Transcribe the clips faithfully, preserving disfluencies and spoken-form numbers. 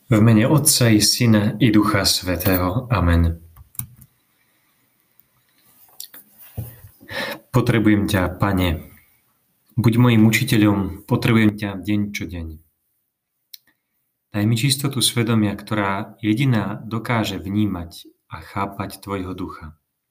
V mene Otca i Syna i Ducha Svätého. Amen. Potrebujem ťa, Pane. Buď mojím učiteľom, potrebujem ťa deň čo deň. Daj mi čistotu svedomia, ktorá jediná dokáže vnímať a chápať Tvojho ducha.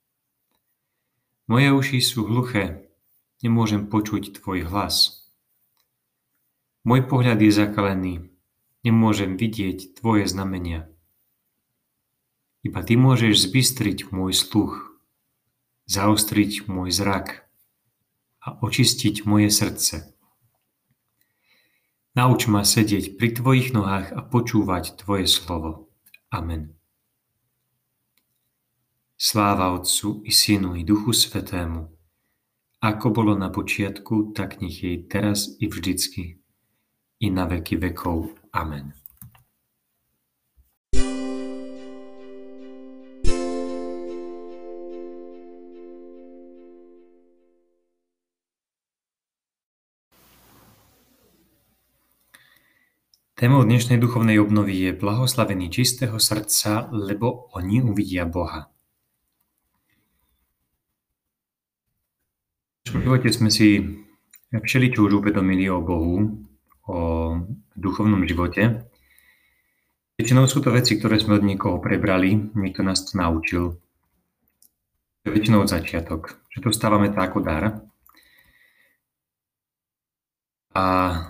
Moje uši sú hluché, nemôžem počuť Tvoj hlas. Môj pohľad je zakalený, nemôžem vidieť Tvoje znamenia. Iba Ty môžeš zbystriť môj sluch, zaostriť môj zrak a očistiť moje srdce. Nauč ma sedieť pri Tvojich nohách a počúvať Tvoje slovo. Amen. Sláva Otcu i Synu i Duchu Svätému, ako bolo na počiatku, tak nech je teraz i vždycky, i na veky vekov. Amen. Témou dnešnej duchovnej obnovy je blahoslavení čistého srdca, lebo oni uvidia Boha. V živote sme si všeličo už uvedomili o Bohu, o duchovnom živote. Väčšinou sú to veci, ktoré sme od niekoho prebrali, niekto nás to naučil. Väčšinou od začiatok, že dostávame to ako dar. A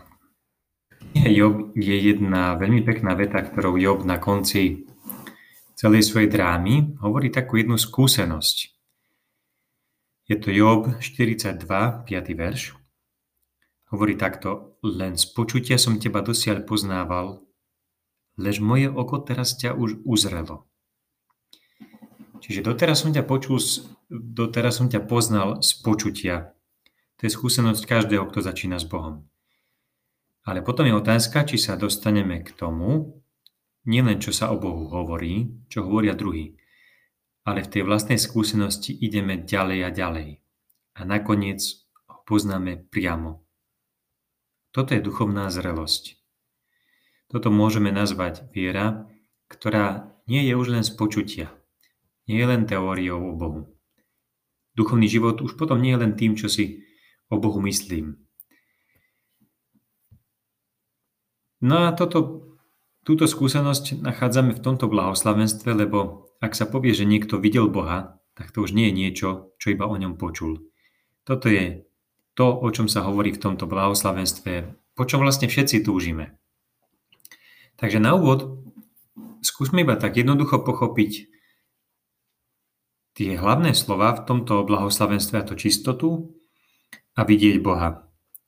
Job je jedna veľmi pekná veta, ktorou Job na konci celej svojej drámy hovorí takú jednu skúsenosť. Je to Job štyridsaťdva, piaty verš. Hovorí takto: len z počutia som teba dosiaľ poznával, lež moje oko teraz ťa už uzrelo. Čiže doteraz som ťa počul, doteraz som ťa poznal z počutia. To je skúsenosť každého, kto začína s Bohom. Ale potom je otázka, či sa dostaneme k tomu, nielen čo sa o Bohu hovorí, čo hovoria druhí, ale v tej vlastnej skúsenosti ideme ďalej a ďalej. A nakoniec ho poznáme priamo. Toto je duchovná zrelosť. Toto môžeme nazvať viera, ktorá nie je už len z počutia, nie je len teóriou o Bohu. Duchovný život už potom nie je len tým, čo si o Bohu myslím. No a toto, túto skúsenosť nachádzame v tomto blahoslavenstve, lebo ak sa povie, že niekto videl Boha, tak to už nie je niečo, čo iba o ňom počul. Toto je to, o čom sa hovorí v tomto blahoslavenstve, po čom vlastne všetci túžime. Takže na úvod skúsme iba tak jednoducho pochopiť tie hlavné slova v tomto blahoslavenstve, a to čistotu a vidieť Boha.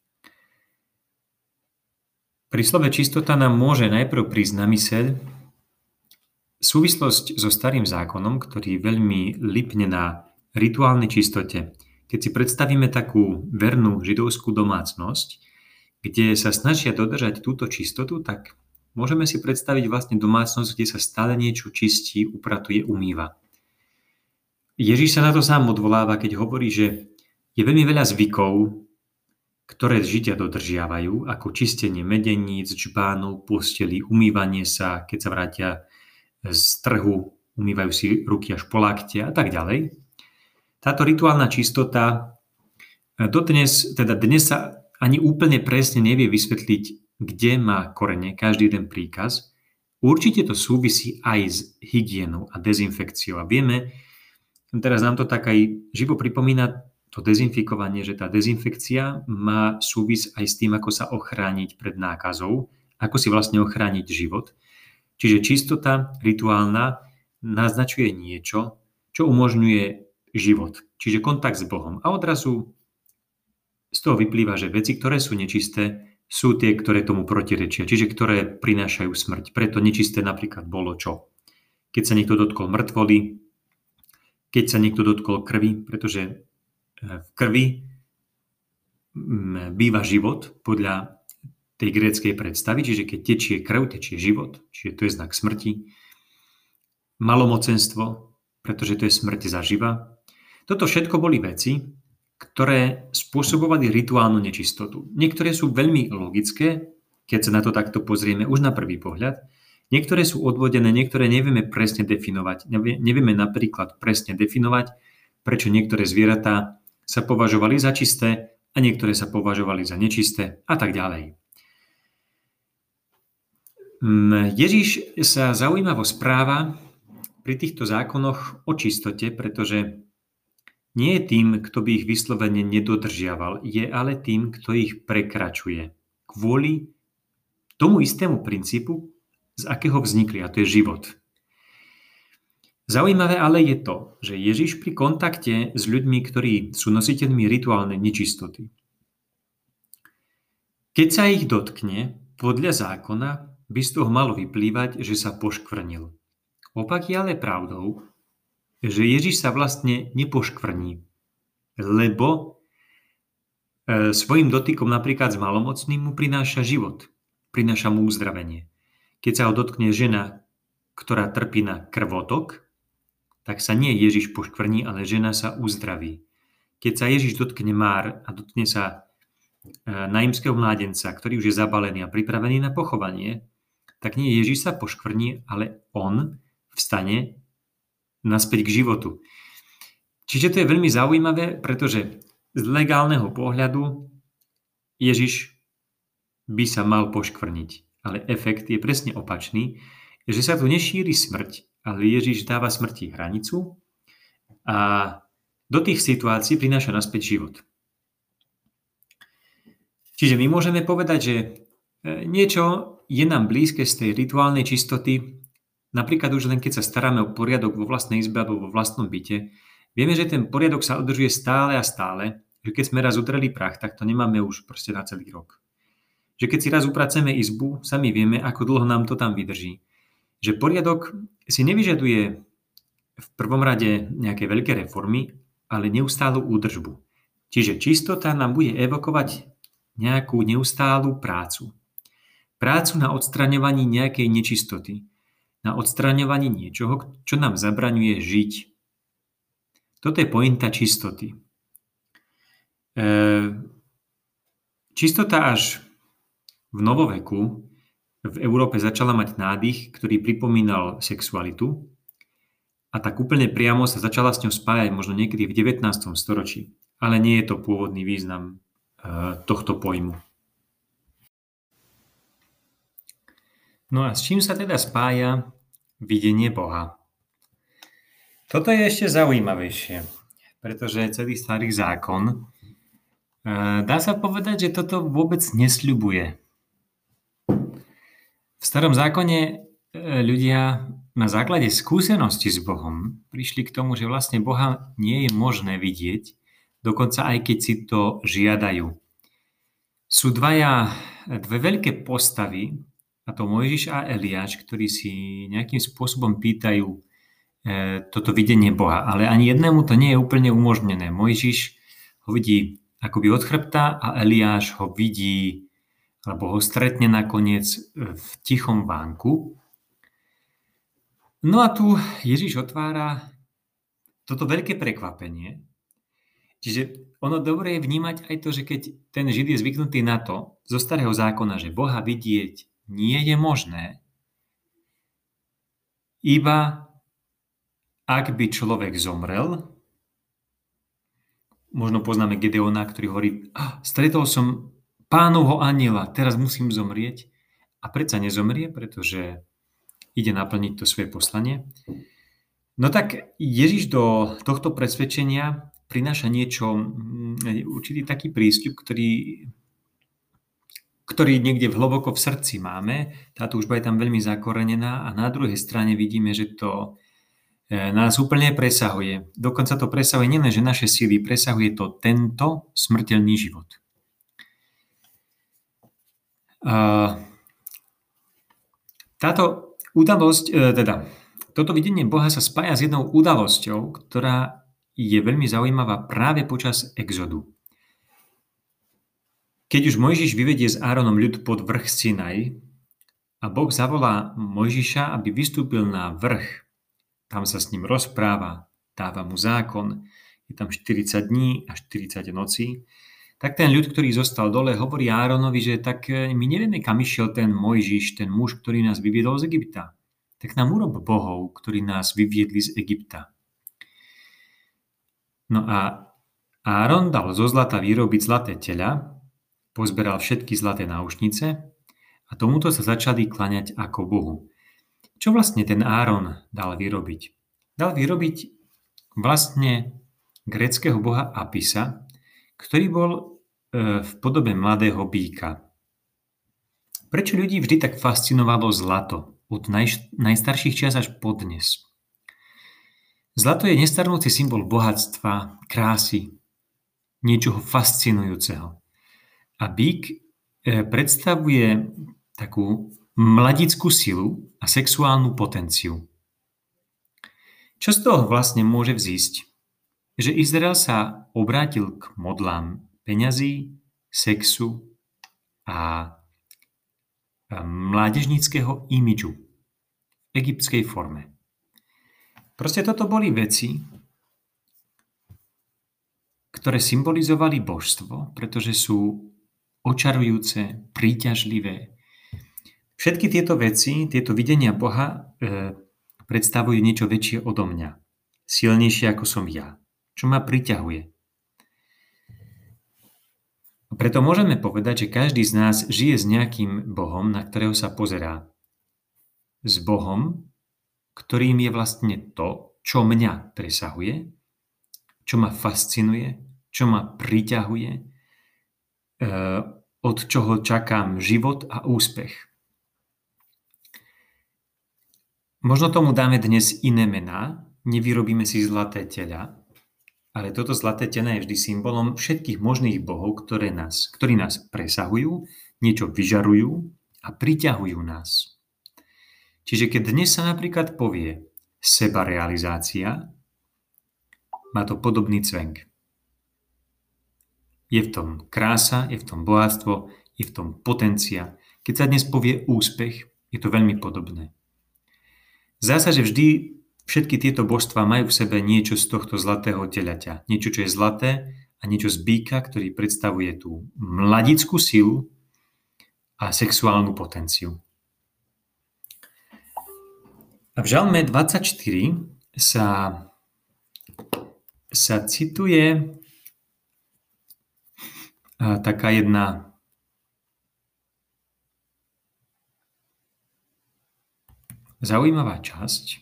Pri slove čistota nám môže najprv prísť na myseľ súvislosť so starým zákonom, ktorý veľmi lipne na rituálnej čistote. Keď si predstavíme takú vernú židovskú domácnosť, kde sa snažia dodržať túto čistotu, tak môžeme si predstaviť vlastne domácnosť, kde sa stále niečo čistí, upratuje, umýva. Ježiš sa na to sám odvoláva, keď hovorí, že je veľmi veľa zvykov, ktoré Židia dodržiavajú, ako čistenie medeníc, džbánov, postelí, umývanie sa, keď sa vrátia z trhu, umývajú si ruky až po lakte a tak ďalej. Táto rituálna čistota dodnes, teda dnes sa ani úplne presne nevie vysvetliť, kde má korene každý jeden príkaz. Určite to súvisí aj s hygienou a dezinfekciou. A vieme, teraz nám to tak aj živo pripomína to dezinfikovanie, že tá dezinfekcia má súvis aj s tým, ako sa ochrániť pred nákazou, ako si vlastne ochrániť život. Čiže čistota rituálna naznačuje niečo, čo umožňuje život, čiže kontakt s Bohom. A odrazu z toho vyplýva, že veci, ktoré sú nečisté, sú tie, ktoré tomu protirečia, čiže ktoré prinášajú smrť. Preto nečisté napríklad bolo čo? Keď sa niekto dotkol mŕtvoly, keď sa niekto dotkol krvi, pretože v krvi býva život podľa tej gréckej predstavy, čiže keď tečie krv, tečie život, čiže to je znak smrti. Malomocenstvo, pretože to je smrť zaživa. Toto všetko boli veci, ktoré spôsobovali rituálnu nečistotu. Niektoré sú veľmi logické, keď sa na to takto pozrieme už na prvý pohľad. Niektoré sú odvodené, niektoré nevieme presne definovať. Nevieme napríklad presne definovať, prečo niektoré zvieratá sa považovali za čisté a niektoré sa považovali za nečisté a tak ďalej. Ježiš sa zaujímavo správa pri týchto zákonoch o čistote, pretože nie je tým, kto by ich vyslovene nedodržiaval, je ale tým, kto ich prekračuje. Kvôli tomu istému princípu, z akého vznikli, a to je život. Zaujímavé ale je to, že Ježiš pri kontakte s ľuďmi, ktorí sú nositeľmi rituálnej nečistoty, keď sa ich dotkne, podľa zákona by z toho malo vyplývať, že sa poškvrnil. Opak je ale pravdou, že Ježiš sa vlastne nepoškvrní, lebo e, svojim dotykom napríklad s malomocným mu prináša život, prináša mu uzdravenie. Keď sa ho dotkne žena, ktorá trpí na krvotok, tak sa nie Ježiš poškvrní, ale žena sa uzdraví. Keď sa Ježiš dotkne Már a dotkne sa e, naimského mládenca, ktorý už je zabalený a pripravený na pochovanie, tak nie Ježiš sa poškvrní, ale on vstane naspäť k životu. Čiže to je veľmi zaujímavé, pretože z legálneho pohľadu Ježiš by sa mal poškvrniť, ale efekt je presne opačný, že sa tu nešíri smrť, ale Ježiš dáva smrti hranicu a do tých situácií prináša naspäť život. Čiže my môžeme povedať, že niečo je nám blízke z tej rituálnej čistoty. Napríklad už len keď sa staráme o poriadok vo vlastnej izbe alebo vo vlastnom byte, vieme, že ten poriadok sa udržuje stále a stále, že keď sme raz udreli prach, tak to nemáme už proste na celý rok. Že keď si raz upraceme izbu, sami vieme, ako dlho nám to tam vydrží. Že poriadok si nevyžaduje v prvom rade nejaké veľké reformy, ale neustálu údržbu. Čiže čistota nám bude evokovať nejakú neustálu prácu. Prácu na odstraňovaní nejakej nečistoty. Na odstraňovaní niečoho, čo nám zabraňuje žiť. Toto je pointa čistoty. E, čistota až v novoveku v Európe začala mať nádych, ktorý pripomínal sexualitu a tak úplne priamo sa začala s ňou spájať možno niekedy v devätnástom storočí. Ale nie je to pôvodný význam e, tohto pojmu. No a s čím sa teda spája videnie Boha? Toto je ešte zaujímavejšie, pretože celý starý zákon, dá sa povedať, že toto vôbec nesľubuje. V starom zákone ľudia na základe skúsenosti s Bohom prišli k tomu, že vlastne Boha nie je možné vidieť, dokonca aj keď si to žiadajú. Sú dvaja, dve veľké postavy, a to Mojžiš a Eliáš, ktorí si nejakým spôsobom pýtajú e, toto videnie Boha. Ale ani jednému to nie je úplne umožnené. Mojžiš ho vidí akoby od chrbta a Eliáš ho vidí, alebo ho stretne nakoniec v tichom vánku. No a tu Ježiš otvára toto veľké prekvapenie. Čiže ono dobre je vnímať aj to, že keď ten Žid je zvyknutý na to zo starého zákona, že Boha vidieť nie je možné, iba ak by človek zomrel. Možno poznáme Gedeona, ktorý hovorí, ah, stretol som Pánovho anjela, teraz musím zomrieť. A predsa nezomrie, pretože ide naplniť to svoje poslanie. No tak Ježiš do tohto presvedčenia prináša niečo, určitý taký prístup, ktorý ktorý niekde hlboko v srdci máme. Tá túžba je tam veľmi zakorenená a na druhej strane vidíme, že to nás úplne presahuje. Dokonca to presahuje nielen, že naše síly, presahuje to tento smrteľný život. Táto udalosť, teda toto videnie Boha sa spája s jednou udalosťou, ktorá je veľmi zaujímavá práve počas exodu. Keď už Mojžiš vyvedie s Áronom ľud pod vrch Sinaj a Boh zavolá Mojžiša, aby vystúpil na vrch, tam sa s ním rozpráva, dáva mu zákon, je tam štyridsať dní a štyridsať nocí, tak ten ľud, ktorý zostal dole, hovorí Áronovi, že tak my nevieme, kam išiel ten Mojžiš, ten muž, ktorý nás vyviedol z Egypta. Tak nám urob bohov, ktorí nás vyviedli z Egypta. No a Áron dal zo zlata vyrobiť zlaté teľa, pozberal všetky zlaté náušnice a tomuto sa začali klaňať ako Bohu. Čo vlastne ten Áron dal vyrobiť? Dal vyrobiť vlastne gréckeho boha Apisa, ktorý bol v podobe mladého býka. Prečo ľudí vždy tak fascinovalo zlato od naj, najstarších čias až po dnes? Zlato je nestarnúci symbol bohatstva, krásy, niečoho fascinujúceho. A býk predstavuje takú mladickú silu a sexuálnu potenciu. Čo z toho vlastne môže vzísť? Že Izrael sa obrátil k modlám peňazí, sexu a mládežníckeho imidžu v egyptskej forme. Proste toto boli veci, ktoré symbolizovali božstvo, pretože sú očarujúce, príťažlivé. Všetky tieto veci, tieto videnia Boha e, predstavujú niečo väčšie odo mňa. Silnejšie ako som ja. Čo ma priťahuje. Preto môžeme povedať, že každý z nás žije s nejakým Bohom, na ktorého sa pozerá. S Bohom, ktorým je vlastne to, čo mňa presahuje, čo ma fascinuje, čo ma priťahuje, od čoho čakám život a úspech. Možno tomu dáme dnes iné mená, nevyrobíme si zlaté teľa, ale toto zlaté teľa je vždy symbolom všetkých možných bohov, ktoré nás, ktorí nás presahujú, niečo vyžarujú a priťahujú nás. Čiže keď dnes sa napríklad povie sebarealizácia, má to podobný cvenk. Je v tom krása, je v tom bohatstvo, je v tom potencia. Keď sa dnes povie úspech, je to veľmi podobné. Zdá sa, že vždy všetky tieto božstvá majú v sebe niečo z tohto zlatého teľaťa. Niečo, čo je zlaté a niečo z býka, ktorý predstavuje tú mladickú silu a sexuálnu potenciu. A v Žalme dvadsaťštyri sa, sa cituje taká jedna zaujímavá časť.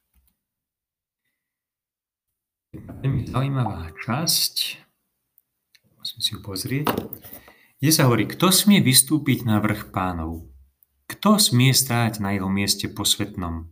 Veľmi zaujímavá časť. Musím si ju pozrieť. Kde sa hovorí, kto smie vystúpiť na vrch Pánov? Kto smie stáť na jeho mieste posvätnom?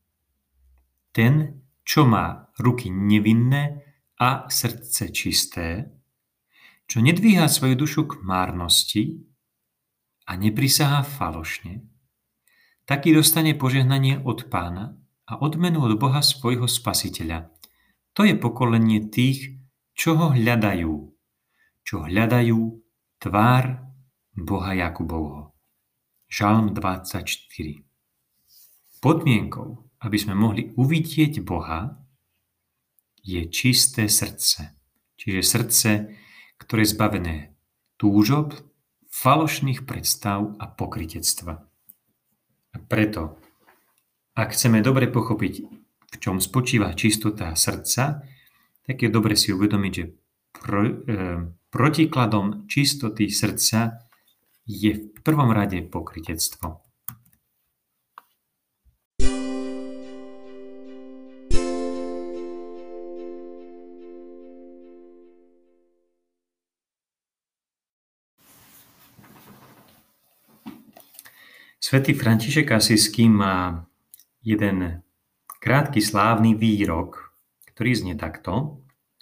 Ten, čo má ruky nevinné a srdce čisté, čo nedvíha svoju dušu k márnosti a neprisahá falošne, taký dostane požehnanie od Pána a odmenu od Boha svojho Spasiteľa. To je pokolenie tých, čo ho hľadajú, čo hľadajú tvár Boha Jakubovho. Žalm dvadsaťštyri. Podmienkou, aby sme mohli uvidieť Boha, je čisté srdce. Čiže srdce, ktoré je zbavené túžob, falošných predstav a pokrytectva. A preto, ak chceme dobre pochopiť, v čom spočíva čistota srdca, tak je dobre si uvedomiť, že pro, e, protikladom čistoty srdca je v prvom rade pokrytectvo. Svätý František Asijský má jeden krátky slávny výrok, ktorý znie takto.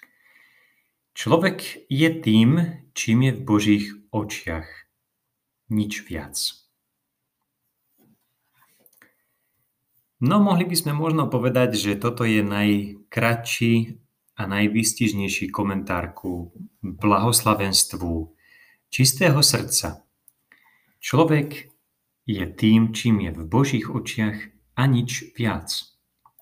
Človek je tým, čím je v Božích očiach. Nič viac. No, mohli by sme možno povedať, že toto je najkratší a najvýstižnejší komentár ku blahoslavenstvu čistého srdca. Človek je tým, čím je v Božích očiach a nič viac.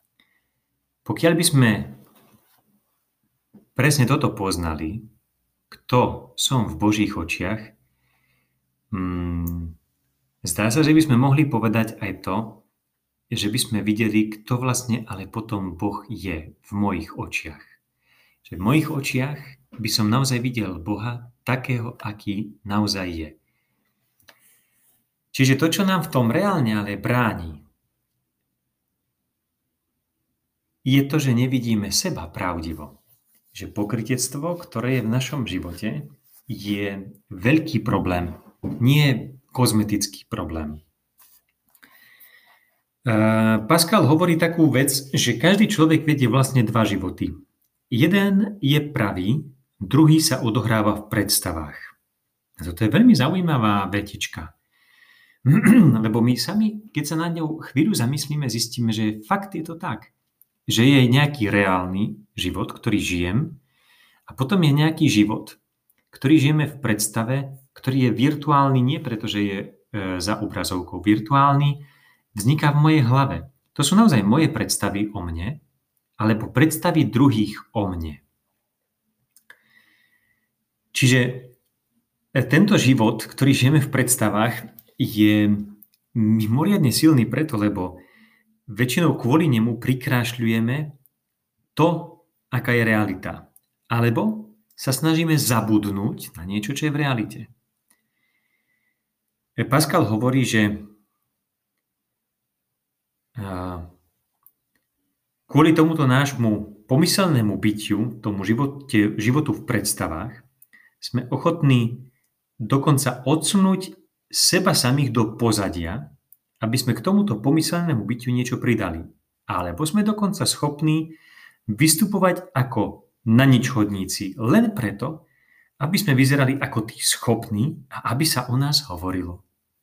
Pokiaľ by sme presne toto poznali, kto som v Božích očiach, hmm, zdá sa, že by sme mohli povedať aj to, že by sme videli, kto vlastne ale potom Boh je v mojich očiach. Že v mojich očiach by som naozaj videl Boha takého, aký naozaj je. Čiže to, čo nám v tom reálne ale bráni, je to, že nevidíme seba pravdivo. Že pokrytectvo, ktoré je v našom živote, je veľký problém, nie kozmetický problém. Pascal hovorí takú vec, že každý človek vedie vlastne dva životy. Jeden je pravý, druhý sa odohráva v predstavách. A toto je veľmi zaujímavá vetička. Lebo my sami, keď sa na ňou chvíľu zamyslíme, zistíme, že fakt je to tak. Že je nejaký reálny život, ktorý žijem, a potom je nejaký život, ktorý žijeme v predstave, ktorý je virtuálny nie preto, že je e, za obrazovkou. Virtuálny vzniká v mojej hlave. To sú naozaj moje predstavy o mne, alebo predstavy druhých o mne. Čiže tento život, ktorý žijeme v predstavách, je mimoriadne silný preto, lebo väčšinou kvôli nemu prikrášľujeme to, aká je realita. Alebo sa snažíme zabudnúť na niečo, čo je v realite. Pascal hovorí, že kvôli tomuto nášmu pomyselnému bytiu, tomu živote, životu v predstavách, sme ochotní dokonca odsunúť seba samých do pozadia, aby sme k tomuto pomyselnému bytiu niečo pridali. Alebo sme dokonca schopní vystupovať ako na ničhodníci len preto, aby sme vyzerali ako tí schopní a aby sa o nás hovorilo.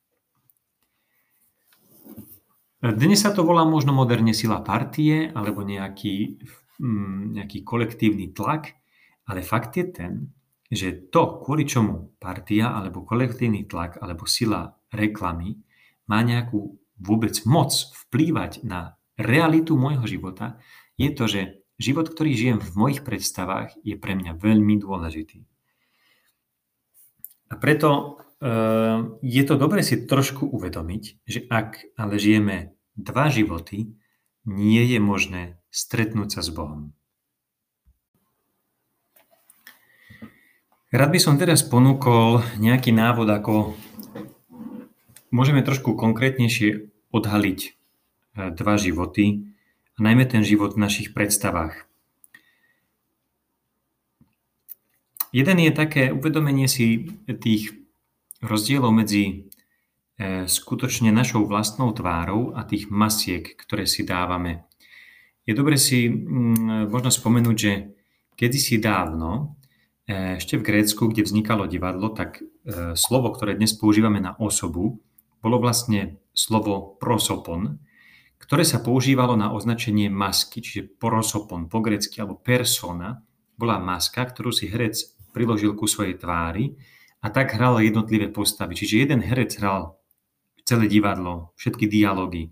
Dnes sa to volá možno moderne sila partie alebo nejaký, nejaký kolektívny tlak, ale fakt je ten, že to, kvôli čomu partia alebo kolektívny tlak alebo sila reklamy má nejakú vôbec moc vplývať na realitu môjho života, je to, že život, ktorý žijem v mojich predstavách, je pre mňa veľmi dôležitý. A preto e, je to dobre si trošku uvedomiť, že ak ale žijeme dva životy, nie je možné stretnúť sa s Bohom. Rád by som teraz ponúkol nejaký návod, ako môžeme trošku konkrétnejšie odhaliť dva životy, a najmä ten život v našich predstavách. Jeden je také uvedomenie si tých rozdielov medzi e, skutočne našou vlastnou tvárou a tých masiek, ktoré si dávame. Je dobre si mm, možno spomenúť, že kedysi dávno, e, ešte v Grécku, kde vznikalo divadlo, tak e, slovo, ktoré dnes používame na osobu, bolo vlastne slovo prosopon, ktoré sa používalo na označenie masky, čiže prosopon po grécky alebo persona, bola maska, ktorú si herec priložil ku svojej tvári a tak hral jednotlivé postavy. Čiže jeden herec hral celé divadlo, všetky dialógy.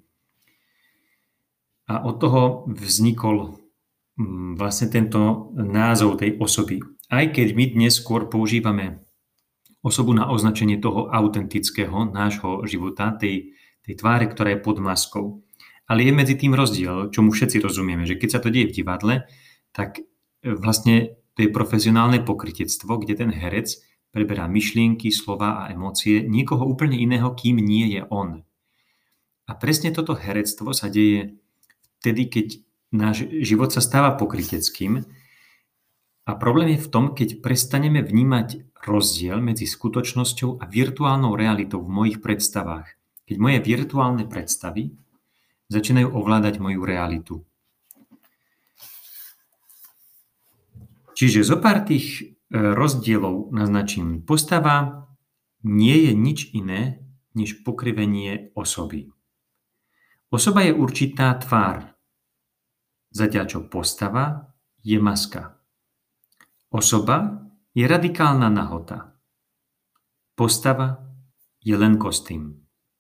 A od toho vznikol vlastne tento názov tej osoby. Aj keď my dnes skôr používame osobu na označenie toho autentického nášho života, tej, tej tváre, ktorá je pod maskou. Ale je medzi tým rozdiel, čomu všetci rozumieme, že keď sa to deje v divadle, tak vlastne to je profesionálne pokrytectvo, kde ten herec preberá myšlienky, slova a emócie niekoho úplne iného, kým nie je on. A presne toto herectvo sa deje vtedy, keď náš život sa stáva pokryteckým. A problém je v tom, keď prestaneme vnímať rozdiel medzi skutočnosťou a virtuálnou realitou v mojich predstavách. Keď moje virtuálne predstavy začínajú ovládať moju realitu. Čiže zo pár tých rozdielov naznačím. Postava nie je nič iné, než pokrivenie osoby. Osoba je určitá tvár, zatiaľ čo postava je maska. Osoba je radikálna nahota. Postava je len kostým.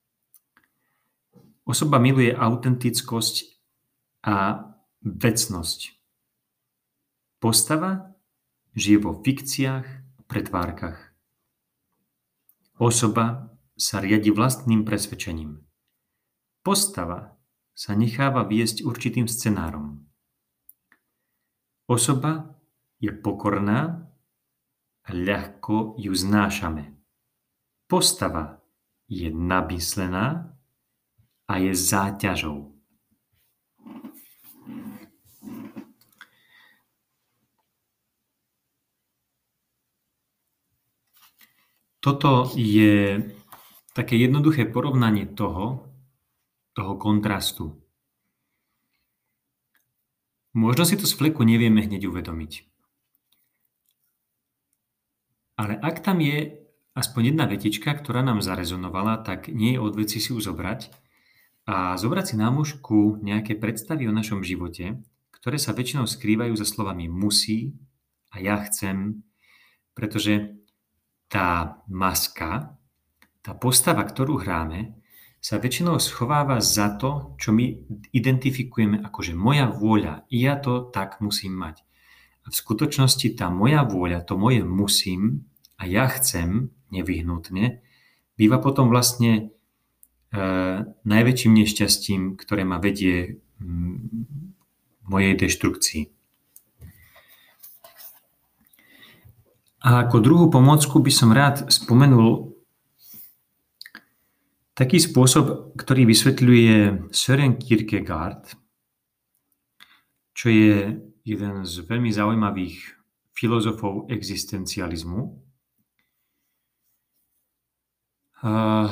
Osoba miluje autentickosť a vecnosť. Postava žije vo fikciách pretvárkach. Osoba sa riadi vlastným presvedčením. Postava sa necháva viesť určitým scenárom. Osoba je pokorná a ľahko ju znášame. Postava je namyslená a je záťažou. Toto je také jednoduché porovnanie toho, toho kontrastu. Možno si to z fleku nevieme hneď uvedomiť. Ale ak tam je aspoň jedna vetička, ktorá nám zarezonovala, tak nie je od veci si ju zobrať a zobrať si na mužku nejaké predstavy o našom živote, ktoré sa väčšinou skrývajú za slovami musí a ja chcem, pretože tá maska, tá postava, ktorú hráme, sa väčšinou schováva za to, čo my identifikujeme ako že moja vôľa, ja to tak musím mať. A v skutočnosti tá moja vôľa, to moje musím a ja chcem nevyhnutne, býva potom vlastne e, najväčším nešťastím, ktoré ma vedie m, mojej deštrukcii. A ako druhú pomôcku by som rád spomenul taký spôsob, ktorý vysvetľuje Søren Kierkegaard, čo je jeden z veľmi zaujímavých filozofov existencializmu. Uh,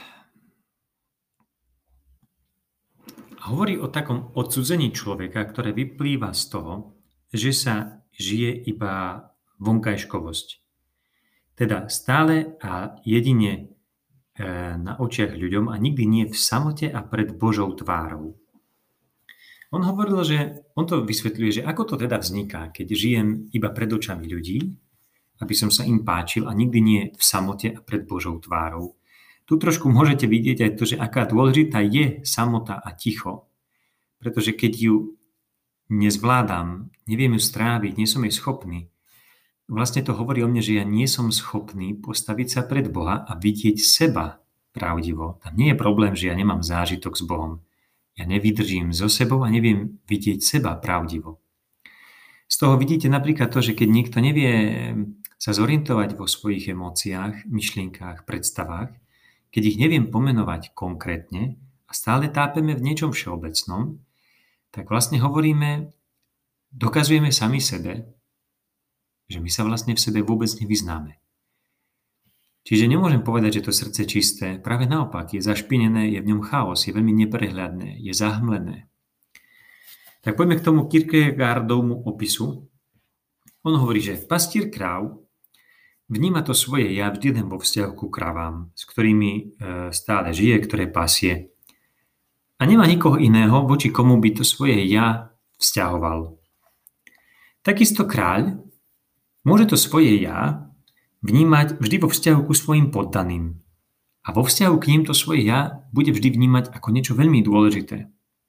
hovorí o takom odsudzení človeka, ktoré vyplýva z toho, že sa žije iba vonkajškovosť. Teda stále a jedine e, na očiach ľuďom a nikdy nie v samote a pred Božou tvárou. On hovoril, že on to vysvetľuje, že ako to teda vzniká, keď žijem iba pred očami ľudí, aby som sa im páčil a nikdy nie v samote a pred Božou tvárou. Tu trošku môžete vidieť aj to, že aká dôležitá je samota a ticho. Pretože keď ju nezvládam, neviem ju stráviť, nie som jej schopný, vlastne to hovorí o mne, že ja nie som schopný postaviť sa pred Boha a vidieť seba pravdivo. Tam nie je problém, že ja nemám zážitok s Bohom. Ja nevydržím so sebou a neviem vidieť seba pravdivo. Z toho vidíte napríklad to, že keď niekto nevie sa zorientovať vo svojich emóciách, myšlienkách, predstavách, keď ich neviem pomenovať konkrétne a stále tápeme v niečom všeobecnom, tak vlastne hovoríme, dokazujeme sami sebe, že my sa vlastne v sebe vôbec nevyznáme. Čiže nemôžem povedať, že to srdce čisté, práve naopak, je zašpinené, je v ňom chaos, je veľmi neprehľadné, je zahmlené. Tak poďme k tomu Kierkegaardovmu opisu. On hovorí, že pastier kráv vníma to svoje ja vždy len vo vzťahu ku kravám, s ktorými stále žije, ktoré pasie. A nemá nikoho iného, voči komu by to svoje ja vzťahoval. Takisto kráľ môže to svoje ja vnímať vždy vo vzťahu ku svojim poddaným. A vo vzťahu k ním to svoje ja bude vždy vnímať ako niečo veľmi dôležité.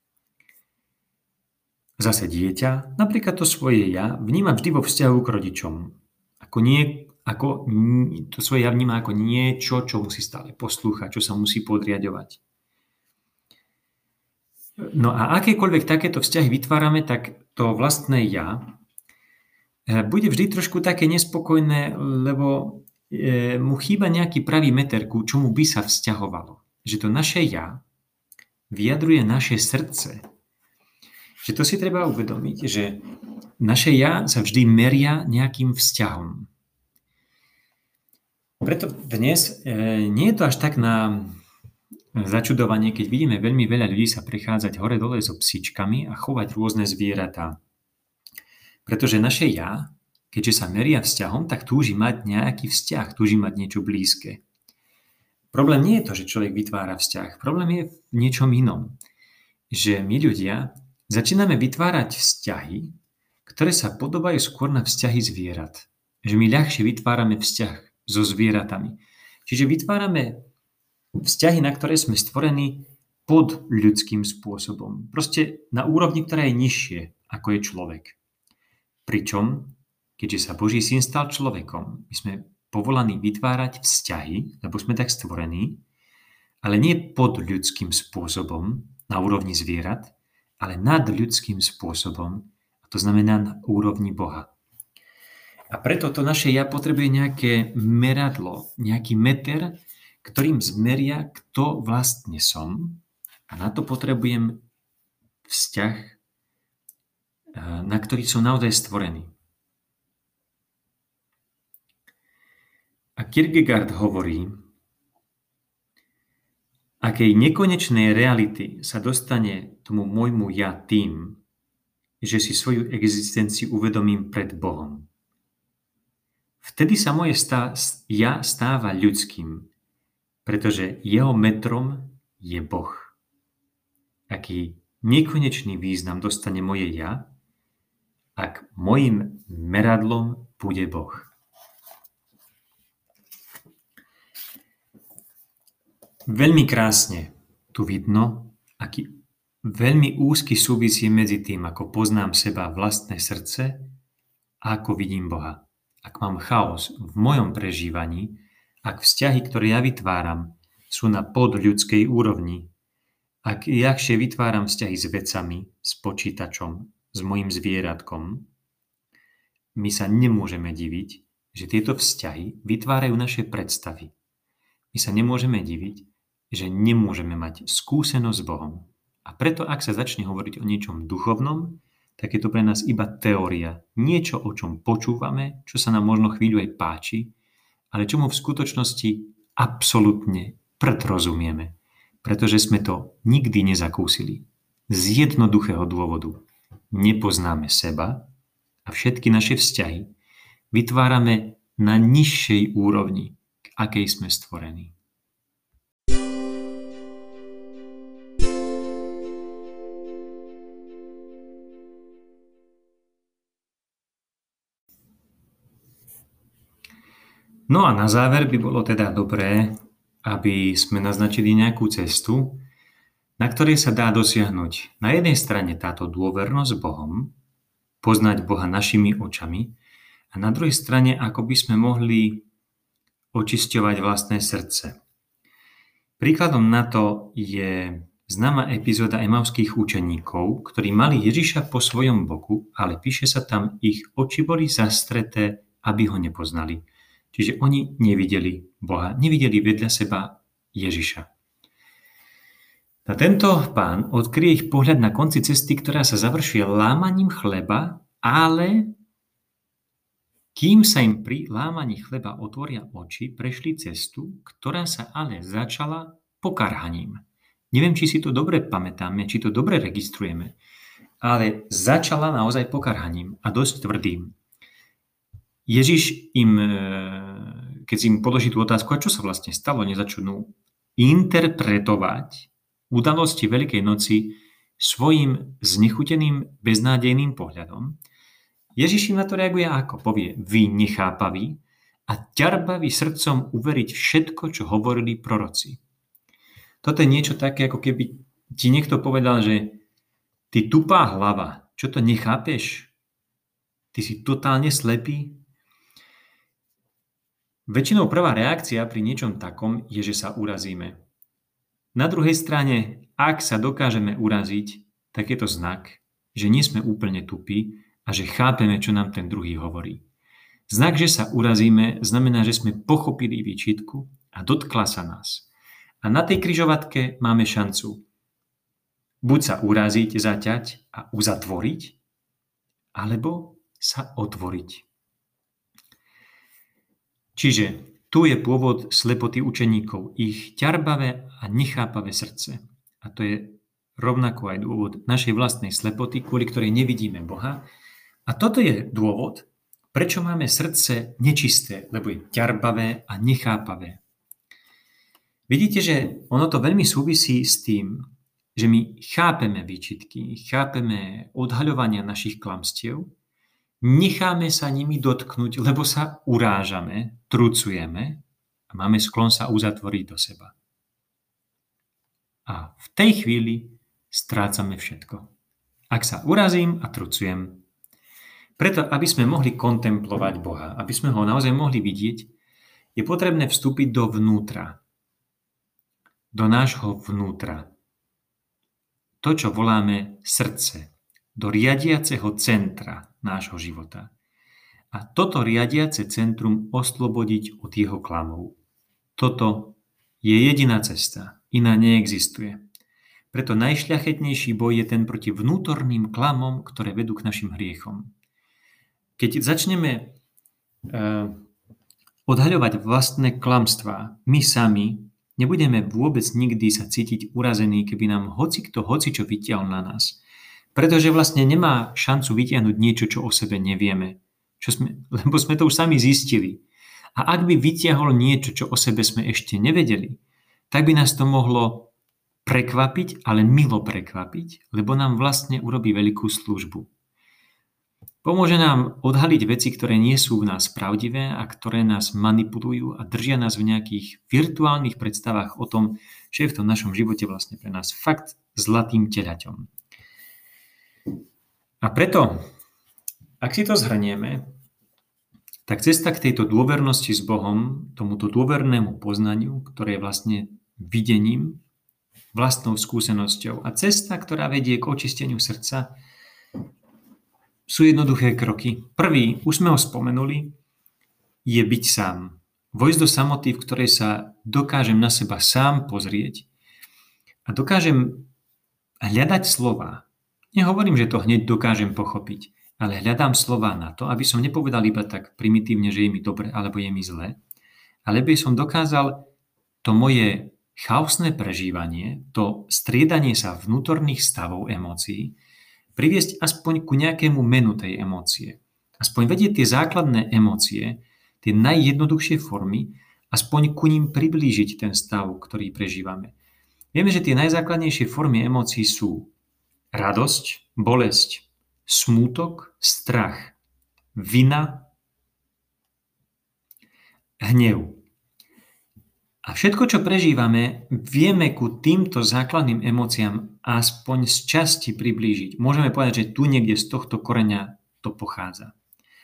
Zase dieťa napríklad to svoje ja vníma vždy vo vzťahu k rodičom. Ako nie, ako, to svoje ja vníma ako niečo, čo musí stále poslúchať, čo sa musí podriadovať. No a akékoľvek takéto vzťahy vytvárame, tak to vlastné ja bude vždy trošku také nespokojné, lebo e, mu chýba nejaký pravý meter, ku čomu by sa vzťahovalo. Že to naše ja vyjadruje naše srdce. Že to si treba uvedomiť, že naše ja sa vždy meria nejakým vzťahom. Preto dnes e, nie je to až tak na začudovanie, keď vidíme veľmi veľa ľudí sa prechádzať hore-dole so psíčkami a chovať rôzne zvieratá. Pretože naše ja, keďže sa meria vzťahom, tak túži mať nejaký vzťah, túži mať niečo blízke. Problém nie je to, že človek vytvára vzťah. Problém je v niečom inom. Že my ľudia začíname vytvárať vzťahy, ktoré sa podobajú skôr na vzťahy zvierat. Že my ľahšie vytvárame vzťah so zvieratami. Čiže vytvárame vzťahy, na ktoré sme stvorení pod ľudským spôsobom. Proste na úrovni, ktorá je nižšie, ako je človek. Pričom, keďže sa Boží syn stal človekom, my sme povolaní vytvárať vzťahy, lebo sme tak stvorení, ale nie pod ľudským spôsobom, na úrovni zvierat, ale nad ľudským spôsobom, a to znamená na úrovni Boha. A preto to naše ja potrebuje nejaké meradlo, nejaký meter, ktorým zmeria, kto vlastne som, a na to potrebujem vzťah, na ktorý som naozaj stvorený. A Kierkegaard hovorí, akej nekonečnej reality sa dostane tomu môjmu ja tým, že si svoju existenciu uvedomím pred Bohom. Vtedy sa moje stá- ja stáva ľudským, pretože jeho metrom je Boh. Aký nekonečný význam dostane moje ja, ak mojim meradlom bude Boh. Veľmi krásne tu vidno, aký veľmi úzky súvis je medzi tým, ako poznám seba, vlastné srdce, a ako vidím Boha. Ak mám chaos v mojom prežívaní, ak vzťahy, ktoré ja vytváram, sú na podľudskej úrovni, ak ľahšie vytváram vzťahy s vecami, s počítačom, s mojim zvieratkom, my sa nemôžeme diviť, že tieto vzťahy vytvárajú naše predstavy. My sa nemôžeme diviť, že nemôžeme mať skúsenosť s Bohom. A preto, ak sa začne hovoriť o niečom duchovnom, tak je to pre nás iba teória. Niečo, o čom počúvame, čo sa nám možno chvíľu aj páči, ale čomu v skutočnosti absolútne prd rozumieme, pretože sme to nikdy nezakúsili. Z jednoduchého dôvodu. Nepoznáme seba a všetky naše vzťahy vytvárame na nižšej úrovni, k akej sme stvorení. No a na záver by bolo teda dobré, aby sme naznačili nejakú cestu, na ktorej sa dá dosiahnuť na jednej strane táto dôvernosť s Bohom, poznať Boha našimi očami, a na druhej strane, ako by sme mohli očisťovať vlastné srdce. Príkladom na to je známa epizóda emauských učeníkov, ktorí mali Ježiša po svojom boku, ale píše sa tam, ich oči boli zastreté, aby ho nepoznali. Čiže oni nevideli Boha, nevideli vedľa seba Ježiša. A tento pán odkryje ich pohľad na konci cesty, ktorá sa završuje lámaním chleba, ale kým sa im pri lámaní chleba otvoria oči, prešli cestu, ktorá sa ale začala pokarhaním. Neviem, či si to dobre pamätáme, či to dobre registrujeme, ale začala naozaj pokarhaním a dosť tvrdým. Ježiš im, keď si im položí tú otázku, a čo sa vlastne stalo, nezačnú interpretovať udalosti Veľkej noci svojim znechuteným, beznádejným pohľadom. Ježiš im na to reaguje ako? Povie, vy nechápaví a ťarbaví srdcom uveriť všetko, čo hovorili proroci. Toto je niečo také, ako keby ti niekto povedal, že ty tupá hlava, čo to nechápeš? Ty si totálne slepý? Väčšinou prvá reakcia pri niečom takom je, že sa urazíme. Na druhej strane, ak sa dokážeme uraziť, tak je to znak, že nie sme úplne tupí a že chápeme, čo nám ten druhý hovorí. Znak, že sa urazíme, znamená, že sme pochopili výčitku a dotkla sa nás. A na tej križovatke máme šancu buď sa uraziť, zaťať a uzatvoriť, alebo sa otvoriť. Čiže tu je pôvod slepoty učeníkov, ich ťarbavé a nechápavé srdce. A to je rovnako aj dôvod našej vlastnej slepoty, kvôli ktorej nevidíme Boha. A toto je dôvod, prečo máme srdce nečisté, lebo je ťarbavé a nechápavé. Vidíte, že ono to veľmi súvisí s tým, že my chápeme výčitky, chápeme odhaľovania našich klamstiev, necháme sa nimi dotknúť, lebo sa urážame, trucujeme a máme sklon sa uzatvoriť do seba. A v tej chvíli strácame všetko. Ak sa urazím a trucujem. Preto, aby sme mohli kontemplovať Boha, aby sme ho naozaj mohli vidieť, je potrebné vstúpiť dovnútra. Do nášho vnútra. To, čo voláme srdce. Do riadiaceho centra nášho života. A toto riadiace centrum oslobodiť od jeho klamov. Toto je jediná cesta. Iná neexistuje. Preto najšľachetnejší boj je ten proti vnútorným klamom, ktoré vedú k našim hriechom. Keď začneme uh, odhaľovať vlastné klamstvá, my sami nebudeme vôbec nikdy sa cítiť urazení, keby nám hocikto, hocičo vytiahol na nás. Pretože vlastne nemá šancu vytiahnuť niečo, čo o sebe nevieme. Čo sme, lebo sme to už sami zistili. A ak by vytiahol niečo, čo o sebe sme ešte nevedeli, tak by nás to mohlo prekvapiť, ale milo prekvapiť, lebo nám vlastne urobí veľkú službu. Pomôže nám odhaliť veci, ktoré nie sú v nás pravdivé a ktoré nás manipulujú a držia nás v nejakých virtuálnych predstavách o tom, že je v tom našom živote vlastne pre nás fakt zlatým telaťom. A preto, ak si to zhrnieme, tak cesta k tejto dôvernosti s Bohom, tomuto dôvernému poznaniu, ktoré je vlastne videním, vlastnou skúsenosťou a cesta, ktorá vedie k očisteniu srdca, sú jednoduché kroky. Prvý, už sme ho spomenuli, je byť sám. Vojsť do samoty, v ktorej sa dokážem na seba sám pozrieť a dokážem hľadať slova. Nehovorím, že to hneď dokážem pochopiť, ale hľadám slova na to, aby som nepovedal iba tak primitívne, že je mi dobre alebo je mi zle, ale by som dokázal to moje chaosné prežívanie, to striedanie sa vnútorných stavov emócií, priviesť aspoň ku nejakému menu tej emócie. Aspoň vedieť tie základné emócie, tie najjednoduchšie formy, aspoň ku ním priblížiť ten stav, ktorý prežívame. Vieme, že tie najzákladnejšie formy emócií sú radosť, bolesť, smútok, strach, vina, hnev. A všetko, čo prežívame, vieme ku týmto základným emóciám aspoň z časti priblížiť. Môžeme povedať, že tu niekde z tohto koreňa to pochádza.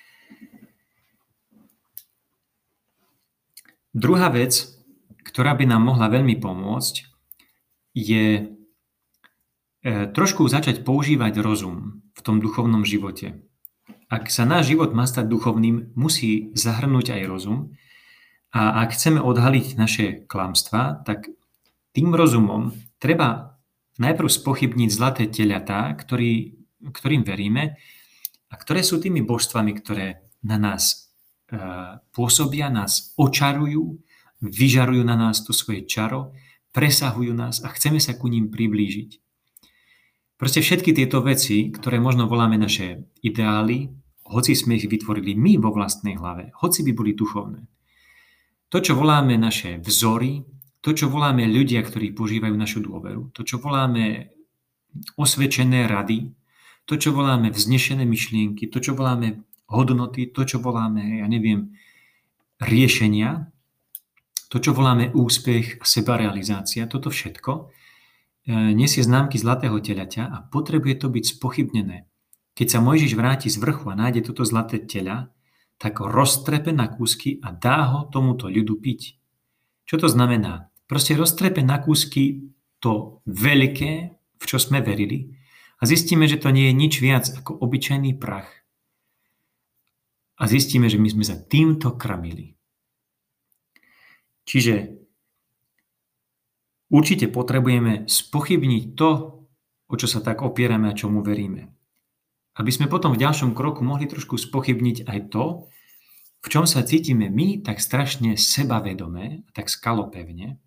Druhá vec, ktorá by nám mohla veľmi pomôcť, je e, trošku začať používať rozum v tom duchovnom živote. Ak sa náš život má stať duchovným, musí zahrnúť aj rozum. A ak chceme odhaliť naše klamstvá, tak tým rozumom treba najprv spochybniť zlaté teľatá, ktorý, ktorým veríme a ktoré sú tými božstvami, ktoré na nás e, pôsobia, nás očarujú, vyžarujú na nás to svoje čaro, presahujú nás a chceme sa ku ním priblížiť. Proste všetky tieto veci, ktoré možno voláme naše ideály, hoci sme ich vytvorili my vo vlastnej hlave, hoci by boli duchovné. To, čo voláme naše vzory, to, čo voláme ľudia, ktorí požívajú našu dôveru, to, čo voláme osvedčené rady, to, čo voláme vznešené myšlienky, to, čo voláme hodnoty, to, čo voláme, ja neviem, riešenia, to, čo voláme úspech a sebarealizácia, toto všetko nesie známky zlatého teľaťa a potrebuje to byť spochybnené. Keď sa Mojžiš vráti z vrchu a nájde toto zlaté teľa, tak ho roztrepe na kúsky a dá ho tomuto ľudu piť. Čo to znamená? Proste roztrepe na kúsky to veľké, v čo sme verili a zistíme, že to nie je nič viac ako obyčajný prach. A zistíme, že my sme sa týmto krmili. Čiže určite potrebujeme spochybniť to, o čo sa tak opierame a čomu veríme. Aby sme potom v ďalšom kroku mohli trošku spochybniť aj to, v čom sa cítime my tak strašne sebavedomé, tak skalopevne.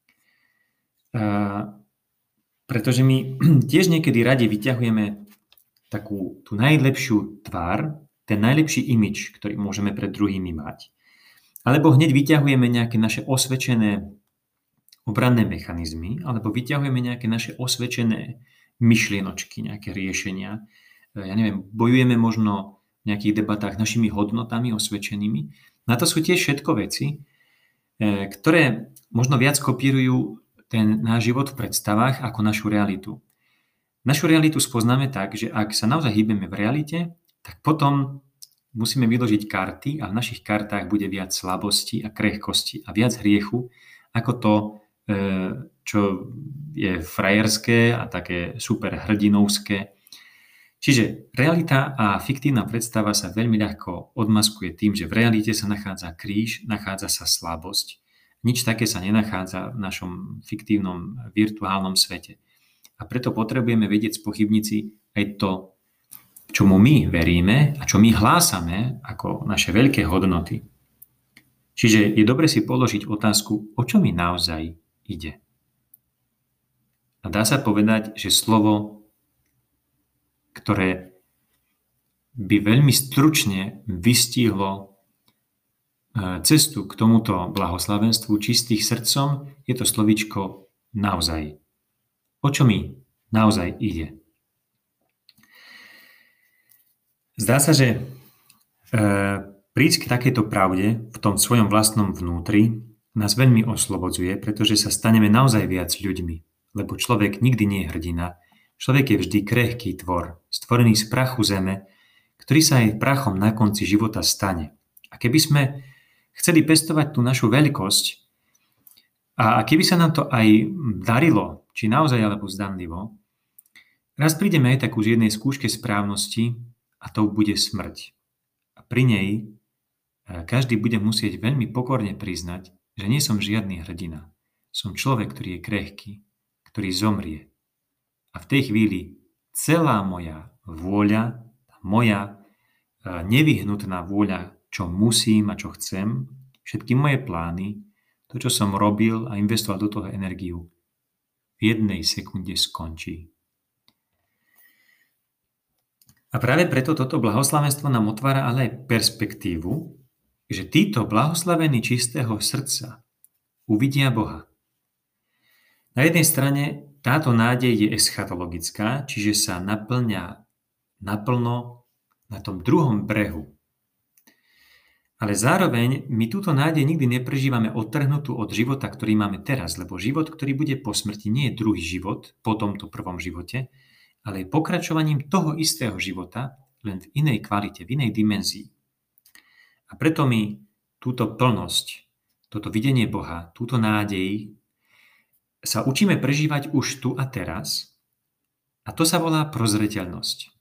Uh, pretože my tiež niekedy radi vyťahujeme takú tú najlepšiu tvár, ten najlepší imič, ktorý môžeme pred druhými mať. Alebo hneď vyťahujeme nejaké naše osvedčené obranné mechanizmy, alebo vyťahujeme nejaké naše osvedčené myšlienočky, nejaké riešenia. Ja neviem, bojujeme možno v nejakých debatách našimi hodnotami osvedčenými. Na to sú tiež všetko veci, ktoré možno viac kopírujú ten náš život v predstavách ako našu realitu. Našu realitu spoznáme tak, že ak sa naozaj hýbeme v realite, tak potom musíme vyložiť karty a v našich kartách bude viac slabosti a krehkosti a viac hriechu, ako to, čo je frajerské a také super hrdinovské. Čiže realita a fiktívna predstava sa veľmi ľahko odmaskuje tým, že v realite sa nachádza kríž, nachádza sa slabosť. Nič také sa nenachádza v našom fiktívnom virtuálnom svete. A preto potrebujeme vedieť spochybniť si aj to, čomu my veríme a čo my hlásame ako naše veľké hodnoty. Čiže je dobre si položiť otázku, o čo mi naozaj ide. A dá sa povedať, že slovo, ktoré by veľmi stručne vystihlo cestu k tomuto blahoslavenstvu čistých srdcom, je to slovíčko naozaj. O čo mi naozaj ide? Zdá sa, že e, prísť k takejto pravde v tom svojom vlastnom vnútri nás veľmi oslobodzuje, pretože sa staneme naozaj viac ľuďmi, lebo človek nikdy nie je hrdina. Človek je vždy krehký tvor, stvorený z prachu zeme, ktorý sa aj prachom na konci života stane. A keby sme chceli pestovať tú našu veľkosť a keby sa nám to aj darilo, či naozaj alebo zdanlivo, raz prídeme aj takú z jednej skúške správnosti, a to bude smrť. A pri nej každý bude musieť veľmi pokorne priznať, že nie som žiadny hrdina. Som človek, ktorý je krehký, ktorý zomrie. A v tej chvíli celá moja vôľa, moja nevyhnutná vôľa, čo musím a čo chcem, všetky moje plány, to, čo som robil a investoval do toho energiu, v jednej sekunde skončí. A práve preto toto blahoslavenstvo nám otvára ale aj perspektívu, že títo blahoslavení čistého srdca uvidia Boha. Na jednej strane táto nádej je eschatologická, čiže sa naplňa naplno na tom druhom brehu. Ale zároveň my túto nádej nikdy neprežívame odtrhnutú od života, ktorý máme teraz, lebo život, ktorý bude po smrti, nie je druhý život po tomto prvom živote, ale je pokračovaním toho istého života, len v inej kvalite, v inej dimenzii. A preto my túto plnosť, toto videnie Boha, túto nádej sa učíme prežívať už tu a teraz, a to sa volá prozreteľnosť.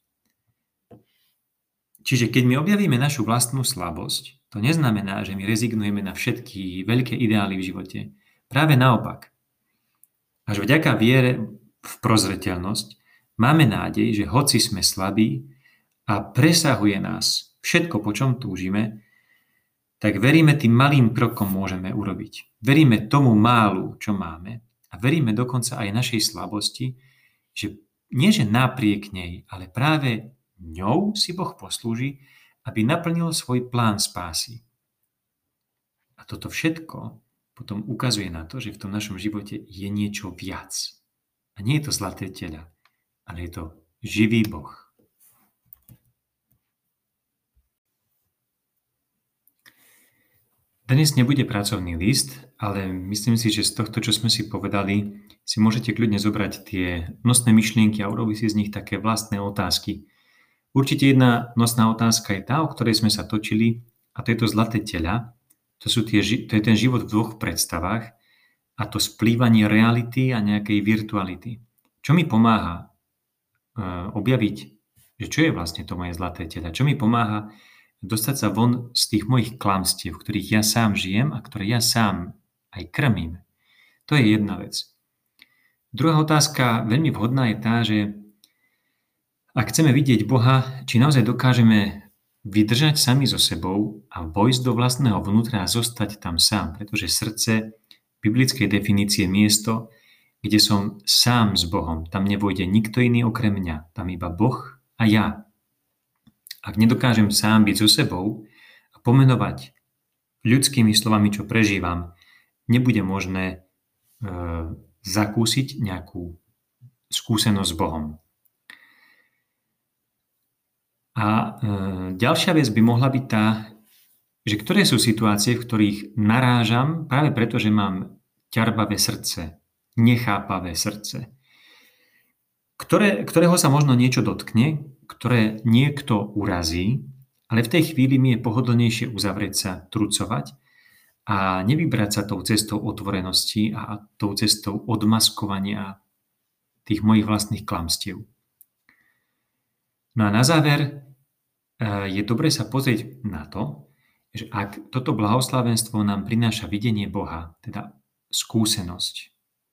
Čiže keď my objavíme našu vlastnú slabosť, to neznamená, že my rezignujeme na všetky veľké ideály v živote. Práve naopak. Až vďaka viere v prozreteľnosť máme nádej, že hoci sme slabí a presahuje nás všetko, po čom túžime, tak veríme tým malým krokom môžeme urobiť. Veríme tomu málu, čo máme, a veríme dokonca aj našej slabosti, že nie že napriek nej, ale práve ňou si Boh poslúži, aby naplnil svoj plán spásy. A toto všetko potom ukazuje na to, že v tom našom živote je niečo viac. A nie je to zlaté tela, ale je to živý Boh. Dnes nebude pracovný list, ale myslím si, že z tohto, čo sme si povedali, si môžete kľudne zobrať tie nosné myšlienky a urobiť si z nich také vlastné otázky. Určite jedna nosná otázka je tá, o ktorej sme sa točili, a to je to zlaté tela. To, sú tie, to je ten život v dvoch predstavách a to splývanie reality a nejakej virtuality. Čo mi pomáha uh, objaviť, že čo je vlastne to moje zlaté tela? Čo mi pomáha dostať sa von z tých mojich klamstiev, v ktorých ja sám žijem a ktoré ja sám aj krmím? To je jedna vec. Druhá otázka, veľmi vhodná, je tá, že ak chceme vidieť Boha, či naozaj dokážeme vydržať sami so sebou a vojsť do vlastného vnútra a zostať tam sám, pretože srdce biblickej definície je miesto, kde som sám s Bohom. Tam nevojde nikto iný okrem mňa. Tam iba Boh a ja. Ak nedokážem sám byť so sebou a pomenovať ľudskými slovami, čo prežívam, nebude možné e, zakúsiť nejakú skúsenosť s Bohom. A e, ďalšia vec by mohla byť tá, že ktoré sú situácie, v ktorých narážam práve preto, že mám ťarbavé srdce, nechápavé srdce, ktoré, ktorého sa možno niečo dotkne, ktoré niekto urazí, ale v tej chvíli mi je pohodlnejšie uzavrieť sa, trucovať a nevybrať sa tou cestou otvorenosti a tou cestou odmaskovania tých mojich vlastných klamstiev. No a na záver je dobre sa pozrieť na to, že ak toto blahoslavenstvo nám prináša videnie Boha, teda skúsenosť,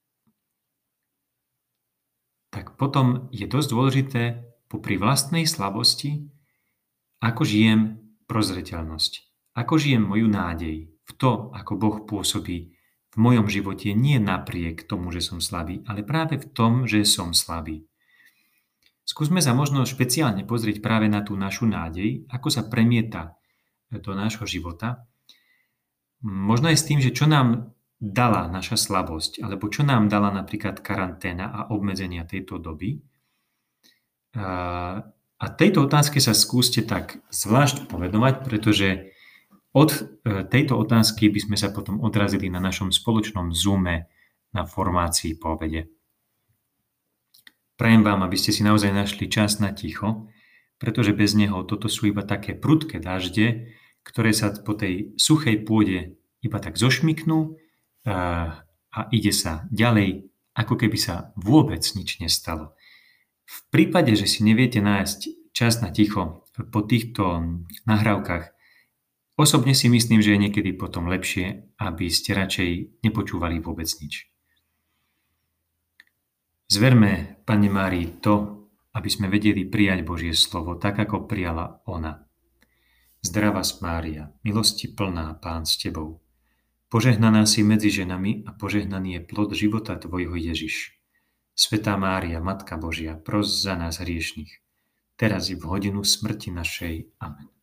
tak potom je dosť dôležité popri vlastnej slabosti, ako žijem prozreteľnosť, ako žijem moju nádej v to, ako Boh pôsobí v mojom živote, nie napriek tomu, že som slabý, ale práve v tom, že som slabý. Skúsme sa možno špeciálne pozrieť práve na tú našu nádej, ako sa premieta do nášho života. Možno aj s tým, že čo nám dala naša slabosť, alebo čo nám dala napríklad karanténa a obmedzenia tejto doby. A tejto otázke sa skúste tak zvlášť povedomať, pretože od tejto otázky by sme sa potom odrazili na našom spoločnom Zoome na formácii po obede. Prajem vám, aby ste si naozaj našli čas na ticho, pretože bez neho toto sú iba také prudké dažde, ktoré sa po tej suchej pôde iba tak zošmyknú a, a ide sa ďalej, ako keby sa vôbec nič nestalo. V prípade, že si neviete nájsť čas na ticho po týchto nahrávkach, osobne si myslím, že je niekedy potom lepšie, aby ste radšej nepočúvali vôbec nič. Zverme Panne Márii to, aby sme vedeli prijať Božie slovo, tak ako prijala ona. Zdravá Mária, milosti plná, Pán s tebou. Požehnaná si medzi ženami a požehnaný je plod života tvojho Ježiš. Svätá Mária, Matka Božia, pros za nás hriešnych, teraz i v hodinu smrti našej. Amen.